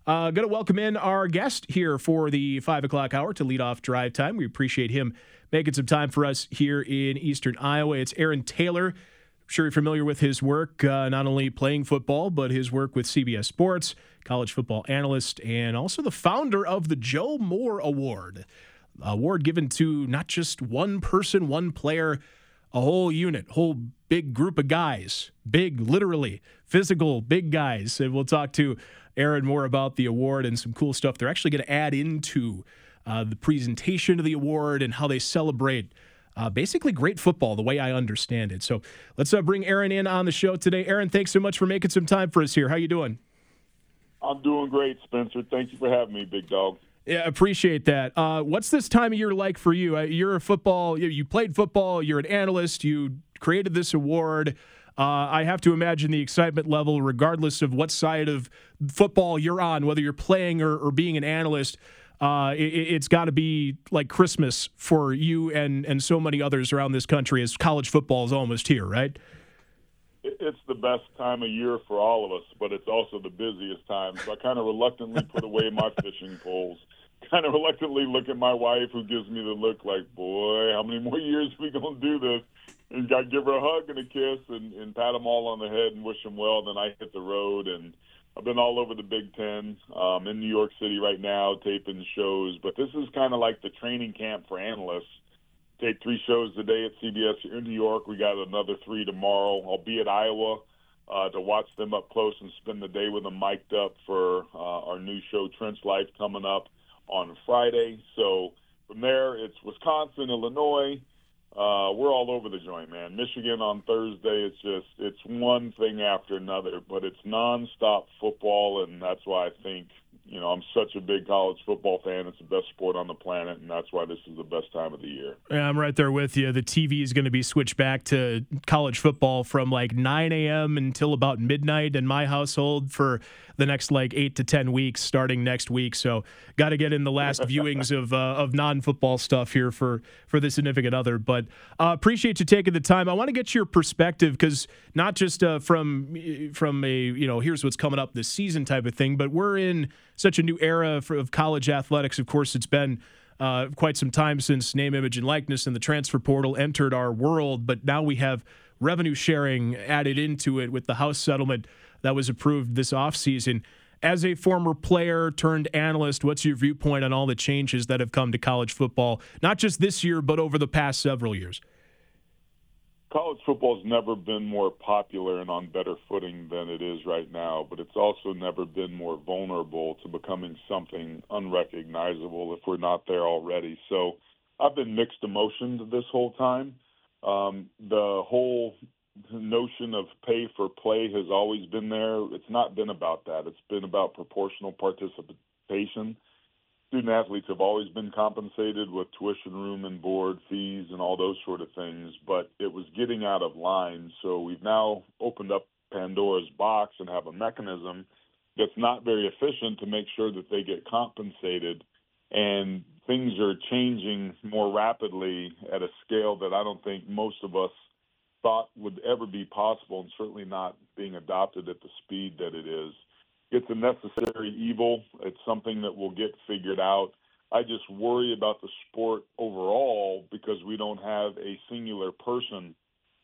Going to welcome in our guest here for the 5 o'clock hour to lead off drive time. We appreciate him making some time for us here in Eastern Iowa. It's Aaron Taylor. I'm sure you're familiar with his work, not only playing football, but his work with CBS Sports, college football analyst, and also the founder of the Joe Moore Award. Award given to not just one person, one player, a whole unit, whole big group of guys, big, literally, physical, big guys. And we'll talk to Aaron more about the award and some cool stuff they're actually going to add into the presentation of the award and how they celebrate basically great football, the way I understand it. So let's bring Aaron in on the show today. Aaron, thanks so much for making some time for us here. How you doing? I'm doing great, Spencer. Thank you for having me, big dog. Yeah, appreciate that. What's this time of year like for you? You're a football, you played football, you're an analyst, you created this award. I have to imagine the excitement level, regardless of what side of football you're on, whether you're playing or being an analyst, it's got to be like Christmas for you and so many others around this country as college football is almost here, right? It's the best time of year for all of us, but it's also the busiest time. So I kind of reluctantly put away my fishing poles, kind of reluctantly look at my wife who gives me the look like, boy, how many more years are we going to do this? And got to give her a hug and a kiss and pat them all on the head and wish them well. Then I hit the road, and I've been all over the Big Ten, in New York City right now, taping shows. But this is kind of like the training camp for analysts. Take 3 shows today at CBS here in New York. We got another 3 tomorrow. I'll be at Iowa to watch them up close and spend the day with them mic'd up for our new show, Trench Life, coming up on Friday. So from there, it's Wisconsin, Illinois. We're all over the joint, man. Michigan on Thursday, it's one thing after another, but it's nonstop football, and that's why I think, I'm such a big college football fan. It's the best sport on the planet, and that's why this is the best time of the year. Yeah, I'm right there with you. The TV is going to be switched back to college football from like 9 a.m. until about midnight in my household for the next 8 to 10 weeks starting next week. So got to get in the last viewings of non-football stuff here for the significant other. But appreciate you taking the time. I want to get your perspective because not just from a, here's what's coming up this season type of thing, but we're in such a new era of college athletics. Of course, it's been quite some time since name, image, and likeness and the transfer portal entered our world, but now we have revenue sharing added into it with the House settlement that was approved this offseason. As a former player turned analyst, what's your viewpoint on all the changes that have come to college football, not just this year, but over the past several years? College football has never been more popular and on better footing than it is right now, but it's also never been more vulnerable to becoming something unrecognizable if we're not there already. So I've been mixed emotions this whole time. The whole notion of pay for play has always been there. It's not been about that. It's been about proportional participation. Student athletes have always been compensated with tuition, room, and board fees and all those sort of things, but it was getting out of line. So we've now opened up Pandora's box and have a mechanism that's not very efficient to make sure that they get compensated. And things are changing more rapidly at a scale that I don't think most of us thought would ever be possible, and certainly not being adopted at the speed that it is. It's a necessary evil. It's something that will get figured out. I just worry about the sport overall because we don't have a singular person,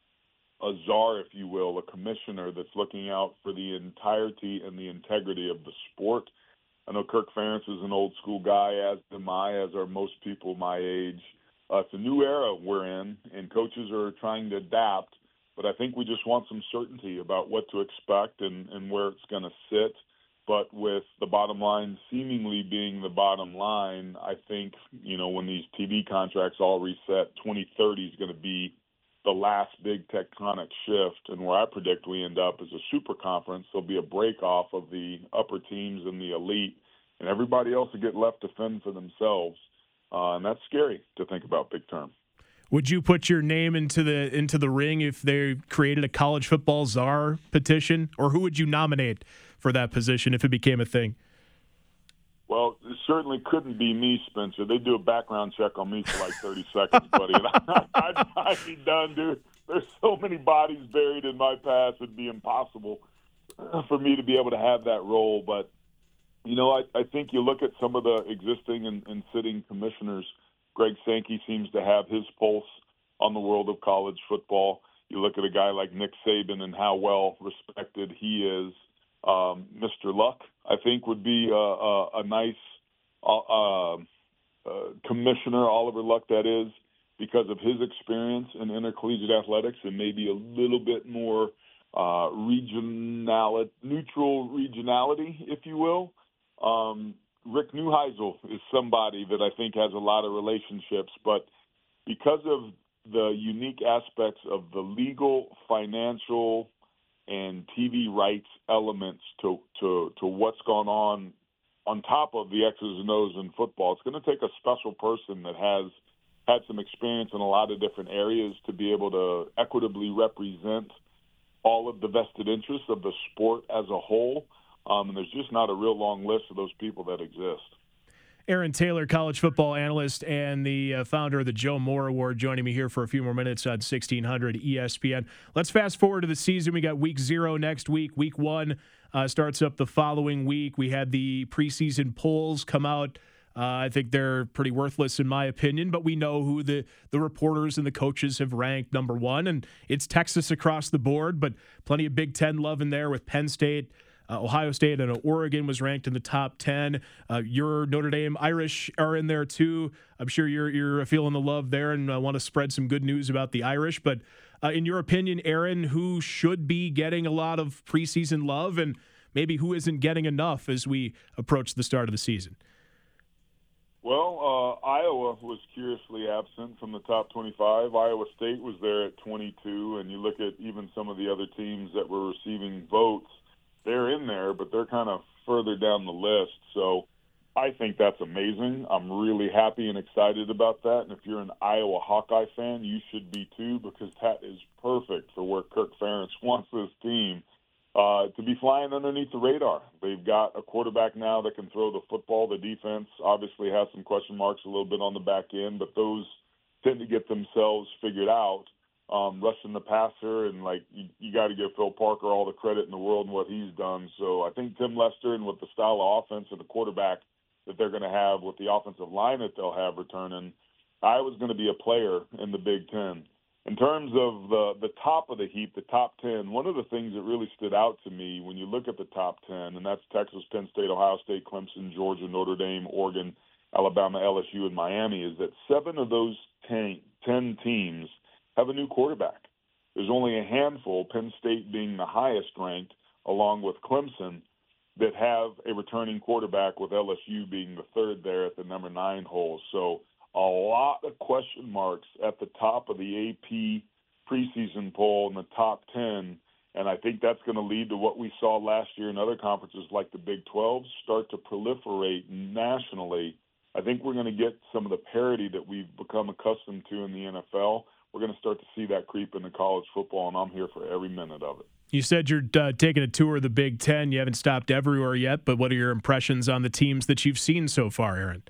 a czar, if you will, a commissioner that's looking out for the entirety and the integrity of the sport. I know Kirk Ferentz is an old school guy, as am I, as are most people my age. It's a new era we're in, and coaches are trying to adapt, but I think we just want some certainty about what to expect and where it's going to sit. But with the bottom line seemingly being the bottom line, I think, when these TV contracts all reset, 2030 is going to be the last big tectonic shift. And where I predict we end up is a super conference. There'll be a break off of the upper teams and the elite, and everybody else will get left to fend for themselves. And that's scary to think about big term. Would you put your name into the ring if they created a college football czar petition, or who would you nominate for that position if it became a thing? Well, it certainly couldn't be me, Spencer. They do a background check on me for 30 seconds, buddy, and I'd be done, dude. There's so many bodies buried in my past, it'd be impossible for me to be able to have that role. But I think you look at some of the existing and sitting commissioners. Greg Sankey seems to have his pulse on the world of college football. You look at a guy like Nick Saban and how well respected he is. Mr. Luck, I think, would be a nice commissioner, Oliver Luck, that is, because of his experience in intercollegiate athletics and maybe a little bit more neutral regionality, if you will. Rick Neuheisel is somebody that I think has a lot of relationships, but because of the unique aspects of the legal, financial, and TV rights elements to what's gone on top of the X's and O's in football, it's going to take a special person that has had some experience in a lot of different areas to be able to equitably represent all of the vested interests of the sport as a whole. And there's just not a real long list of those people that exist. Aaron Taylor, college football analyst and the founder of the Joe Moore Award, joining me here for a few more minutes on 1600 ESPN. Let's fast forward to the season. We got week 0 next week. Week 1 starts up the following week. We had the preseason polls come out. I think they're pretty worthless in my opinion, but we know who the reporters and the coaches have ranked number 1, and it's Texas across the board, but plenty of Big Ten love in there with Penn State. Ohio State and Oregon was ranked in the top 10. Your Notre Dame Irish are in there too. I'm sure you're feeling the love there and want to spread some good news about the Irish. But in your opinion, Aaron, who should be getting a lot of preseason love and maybe who isn't getting enough as we approach the start of the season? Well, Iowa was curiously absent from the top 25. Iowa State was there at 22, and you look at even some of the other teams that were receiving votes. They're in there, but they're kind of further down the list. So I think that's amazing. I'm really happy and excited about that. And if you're an Iowa Hawkeye fan, you should be too, because that is perfect for where Kirk Ferentz wants this team to be flying underneath the radar. They've got a quarterback now that can throw the football. The defense obviously has some question marks a little bit on the back end, but those tend to get themselves figured out. Rushing the passer, and you got to give Phil Parker all the credit in the world and what he's done. So I think Tim Lester, and with the style of offense and the quarterback that they're going to have, with the offensive line that they'll have returning, Iowa's going to be a player in the Big Ten. In terms of the top of the heap, the top 10, one of the things that really stood out to me when you look at the top 10, and that's Texas, Penn State, Ohio State, Clemson, Georgia, Notre Dame, Oregon, Alabama, LSU, and Miami, is that 7 of those 10 teams have a new quarterback. There's only a handful, Penn State being the highest ranked, along with Clemson, that have a returning quarterback, with LSU being the third there at the number 9 hole. So a lot of question marks at the top of the AP preseason poll in the top 10, and I think that's going to lead to what we saw last year in other conferences like the Big 12 start to proliferate nationally. I think we're going to get some of the parity that we've become accustomed to in the NFL. We're going to start to see that creep into college football, and I'm here for every minute of it. You said you're taking a tour of the Big Ten. You haven't stopped everywhere yet, but what are your impressions on the teams that you've seen so far, Aaron?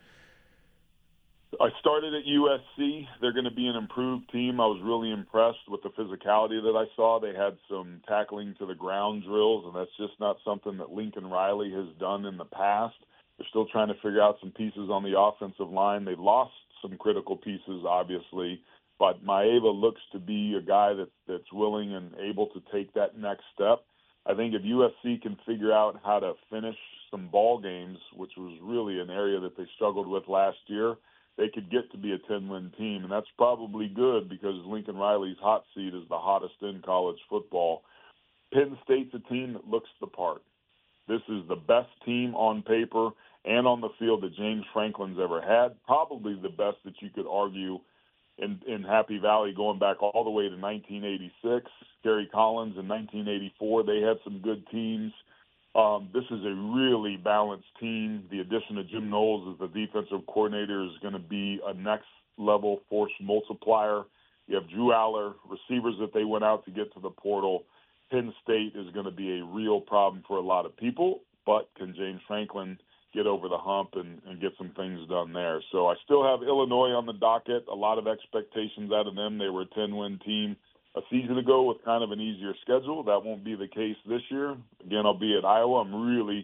I started at USC. They're going to be an improved team. I was really impressed with the physicality that I saw. They had some tackling to the ground drills, and that's just not something that Lincoln Riley has done in the past. They're still trying to figure out some pieces on the offensive line. They lost some critical pieces, obviously, but Maeva looks to be a guy that's willing and able to take that next step. I think if USC can figure out how to finish some ball games, which was really an area that they struggled with last year, they could get to be a 10-win team, and that's probably good because Lincoln Riley's hot seat is the hottest in college football. Penn State's a team that looks the part. This is the best team on paper and on the field that James Franklin's ever had, probably the best that you could argue in Happy Valley going back all the way to 1986. Gary Collins in 1984, they had some good teams. This is a really balanced team. The addition of Jim Knowles as the defensive coordinator is going to be a next-level force multiplier. You have Drew Aller, receivers that they went out to get to the portal. Penn State is going to be a real problem for a lot of people, but can James Franklin get over the hump and get some things done there? So I still have Illinois on the docket. A lot of expectations out of them. They were a 10-win team a season ago with kind of an easier schedule. That won't be the case this year. Again, I'll be at Iowa. I'm really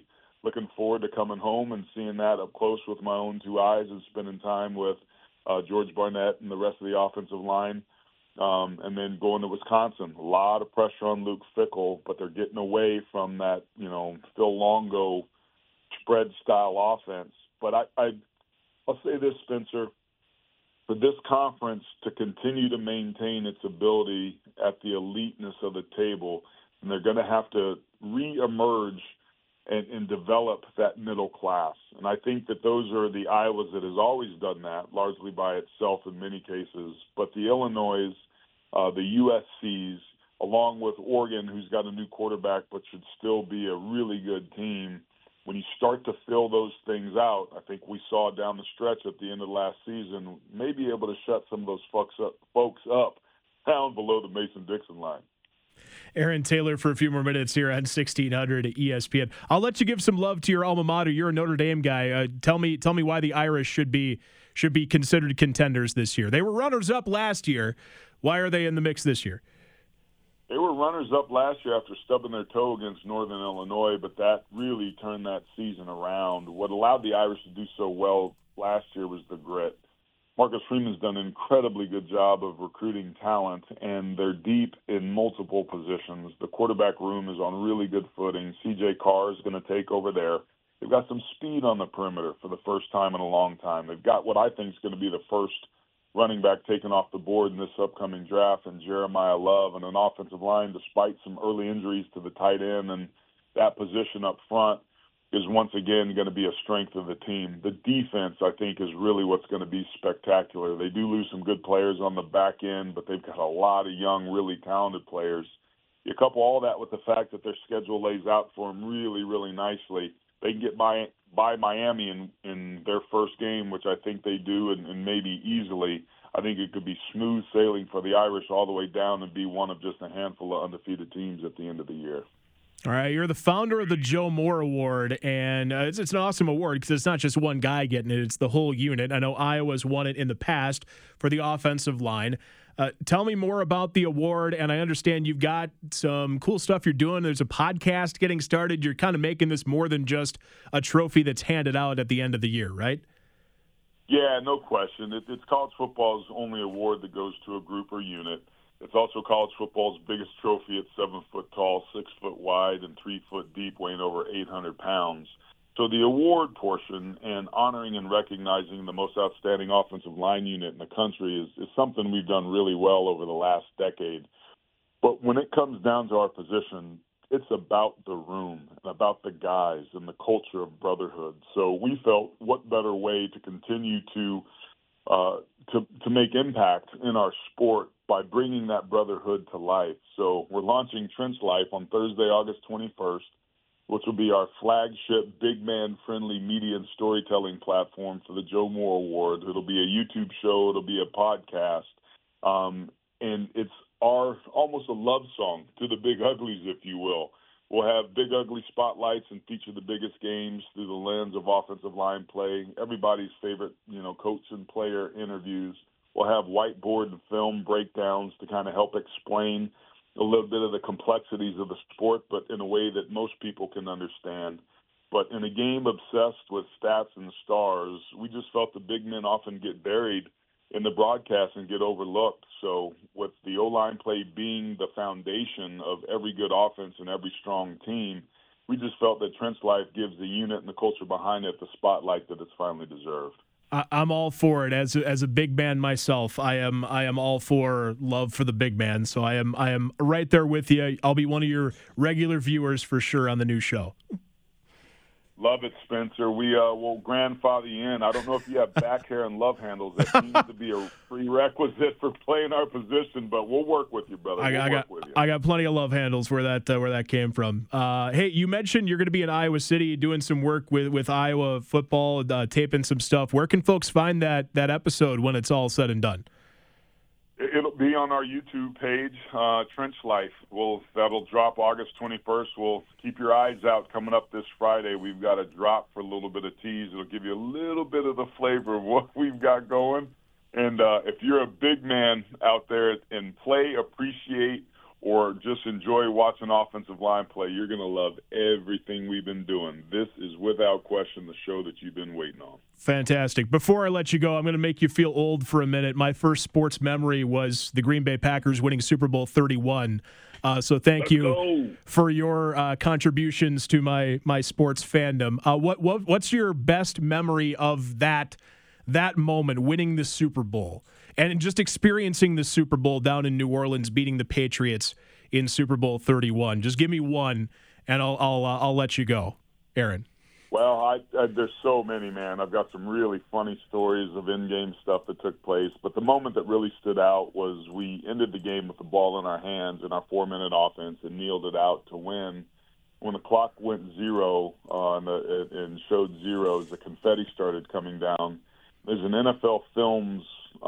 looking forward to coming home and seeing that up close with my own two eyes and spending time with George Barnett and the rest of the offensive line. And then going to Wisconsin, a lot of pressure on Luke Fickell, but they're getting away from that, Phil Longo spread-style offense. But I'll say this, Spencer, for this conference to continue to maintain its ability at the eliteness of the table, and they're going to have to reemerge and develop that middle class. And I think that those are the Iowas that has always done that, largely by itself in many cases. But the Illinois, the USCs, along with Oregon, who's got a new quarterback but should still be a really good team, when you start to fill those things out, I think we saw down the stretch at the end of last season, may be able to shut some of those folks up down below the Mason-Dixon line. Aaron Taylor for a few more minutes here on 1600 at ESPN. I'll let you give some love to your alma mater. You're a Notre Dame guy. Tell me why the Irish should be considered contenders this year. They were runners-up last year. Why are they in the mix this year? They were runners-up last year after stubbing their toe against Northern Illinois, but that really turned that season around. What allowed the Irish to do so well last year was the grit. Marcus Freeman's done an incredibly good job of recruiting talent, and they're deep in multiple positions. The quarterback room is on really good footing. C.J. Carr is going to take over there. They've got some speed on the perimeter for the first time in a long time. They've got what I think is going to be the first running back taken off the board in this upcoming draft, and Jeremiah Love, and an offensive line, despite some early injuries to the tight end and that position up front, is once again going to be a strength of the team. The defense, I think, is really what's going to be spectacular. They do lose some good players on the back end, but they've got a lot of young, really talented players. You couple all that with the fact that their schedule lays out for them really, really nicely. They can get by Miami in their first game, which I think they do, and maybe easily. I think it could be smooth sailing for the Irish all the way down and be one of just a handful of undefeated teams at the end of the year. All right, you're the founder of the Joe Moore Award, and it's an awesome award because it's not just one guy getting it, it's the whole unit. I know Iowa's won it in the past for the offensive line. Tell me more about the award, and I understand you've got some cool stuff you're doing. There's a podcast getting started. You're kind of making this more than just a trophy that's handed out at the end of the year, right? Yeah, no question. It's college football's only award that goes to a group or unit. It's also college football's biggest trophy at 7 foot tall, 6 foot wide, and 3 foot deep, weighing over 800 pounds. So the award portion and honoring and recognizing the most outstanding offensive line unit in the country is something we've done really well over the last decade. But when it comes down to our position, it's about the room and about the guys and the culture of brotherhood. So we felt what better way to continue to make impact in our sport by bringing that brotherhood to life. So we're launching Trench Life on Thursday, August 21st, which will be our flagship big man-friendly media and storytelling platform for the Joe Moore Award. It'll be a YouTube show. It'll be a podcast. And it's almost a love song to the Big Uglies, if you will. We'll have Big Ugly spotlights and feature the biggest games through the lens of offensive line play, everybody's favorite, coach and player interviews. We'll have whiteboard and film breakdowns to kind of help explain a little bit of the complexities of the sport, but in a way that most people can understand. But in a game obsessed with stats and stars, we just felt the big men often get buried in the broadcast and get overlooked. So with the O-line play being the foundation of every good offense and every strong team, we just felt that Trench Life gives the unit and the culture behind it the spotlight that it's finally deserved. I'm all for it. As a big man myself, I am all for love for the big man. So I am right there with you. I'll be one of your regular viewers for sure on the new show. Love it, Spencer. We will grandfather you in. I don't know if you have back hair and love handles. That seems to be a prerequisite for playing our position, but we'll work with you, brother. I got plenty of love handles where that came from. Hey, you mentioned you're going to be in Iowa City doing some work with Iowa football, taping some stuff. Where can folks find that episode when it's all said and done? It'll be on our YouTube page, Trench Life. That'll drop August 21st. We'll keep your eyes out coming up this Friday. We've got a drop for a little bit of tease. It'll give you a little bit of the flavor of what we've got going. And if you're a big man out there and appreciate or just enjoy watching offensive line play, you're going to love everything we've been doing. This is without question the show that you've been waiting on. Fantastic. Before I let you go, I'm going to make you feel old for a minute. My first sports memory was the Green Bay Packers winning Super Bowl 31. So thank you for your contributions to my sports fandom. What's your best memory of that moment, winning the Super Bowl? And just experiencing the Super Bowl down in New Orleans, beating the Patriots in Super Bowl 31. Just give me one, and I'll let you go, Aaron. Well, there's so many, man. I've got some really funny stories of in-game stuff that took place. But the moment that really stood out was we ended the game with the ball in our hands in our 4-minute offense and kneeled it out to win. When the clock went zero and showed zeros, the confetti started coming down. There's an NFL Films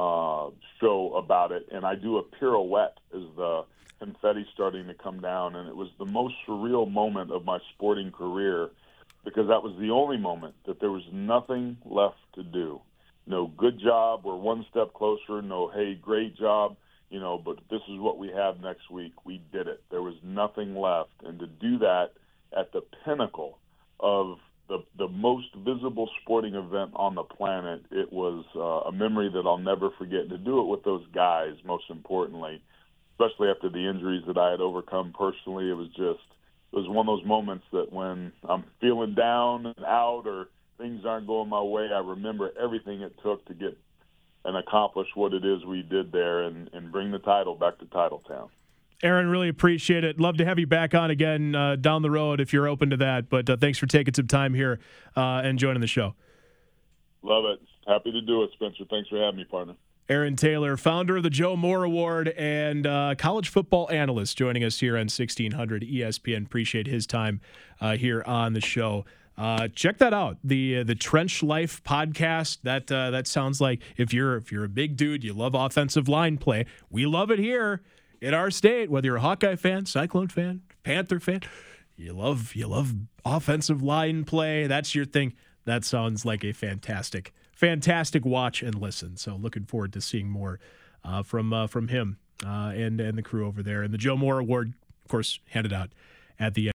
show about it, and I do a pirouette as the confetti starting to come down, and it was the most surreal moment of my sporting career because that was the only moment that there was nothing left to do. No good job, we're one step closer, no hey, great job, but this is what we have next week. We did it. There was nothing left, and to do that at the pinnacle of the most visible sporting event on the planet, it was a memory that I'll never forget. And to do it with those guys, most importantly, especially after the injuries that I had overcome personally, it was one of those moments that when I'm feeling down and out or things aren't going my way, I remember everything it took to get and accomplish what it is we did there and bring the title back to Titletown. Aaron, really appreciate it. Love to have you back on again down the road if you're open to that. But thanks for taking some time here and joining the show. Love it. Happy to do it, Spencer. Thanks for having me, partner. Aaron Taylor, founder of the Joe Moore Award and college football analyst, joining us here on 1600 ESPN. Appreciate his time here on the show. Check that out, the Trench Life podcast. That sounds like if you're a big dude, you love offensive line play. We love it here in our state, whether you're a Hawkeye fan, Cyclone fan, Panther fan, you love offensive line play. That's your thing. That sounds like a fantastic watch and listen. So looking forward to seeing more from him and the crew over there. And the Joe Moore Award, of course, handed out at the end.